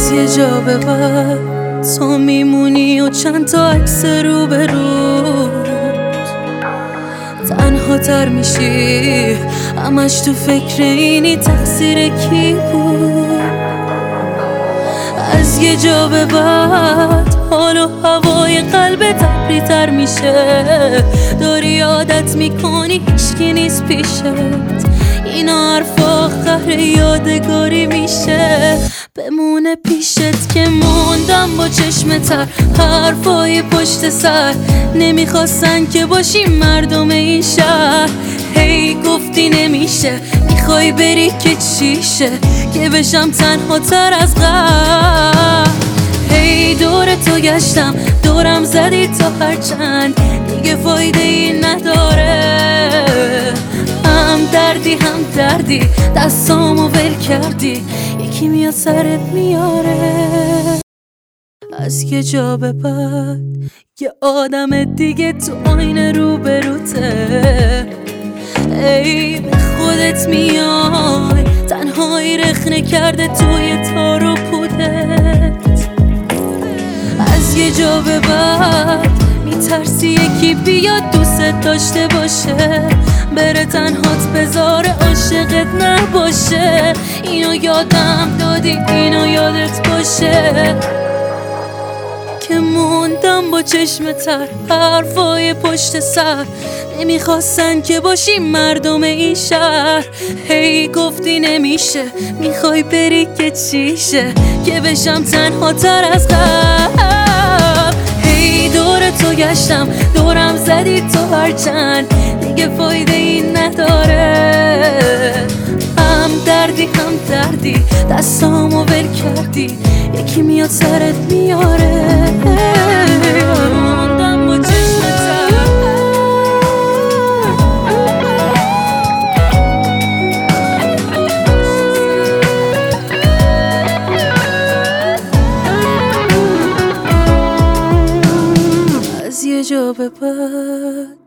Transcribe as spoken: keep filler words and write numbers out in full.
از یه جا به بعد تو میمونی و چند تا عکس رو به روز تنها تر میشی، همش تو فکر اینی تقصیر کی بود. از یه جا به بعد حال و هوای قلبت ابری تر میشه، داری عادت میکنی هیچکی نیست پیشت، اینا حرف آخر یادگاری میشه، بمونه پیشت که موندم با چشم تر. حرفای پشت سر نمیخواستن که باشی مردم این شهر، هی گفتی نمیشه، میخوای بری که چیشه، که بشم تنها تر از قبل. هی دور تو گشتم، دورم زدی تا هرچند دیگه فایده ای نداره، هم دردی هم دردی دستامو ول کردی، یکی میاد سرت میاره. از یه جا به بعد یه آدم دیگه تو آینه رو به روته، ای به خودت میای، تنهایی رخنه کرده توی تار و پودت. از یه جا به بعد میترسی یکی بیاد دوست داشته باشه، بره تنهات بذاره عاشقت نباشه، اینو یادم دادی اینو یادت باشه که موندم با چشم تر. حرفای پشت سر نمیخواستن که باشی مردم این شهر، هی گفتی نمیشه، میخوای بری که چیشه، که بشم تنها تر از قبل. هی دور تو گشتم، دورم زدی تو هرچند دیگه فایده این نداره، هم دردی هم دردی دستامو ول کردی، یکی میاد سرت میاره. موندم با چشم تر. از یه جا به بعد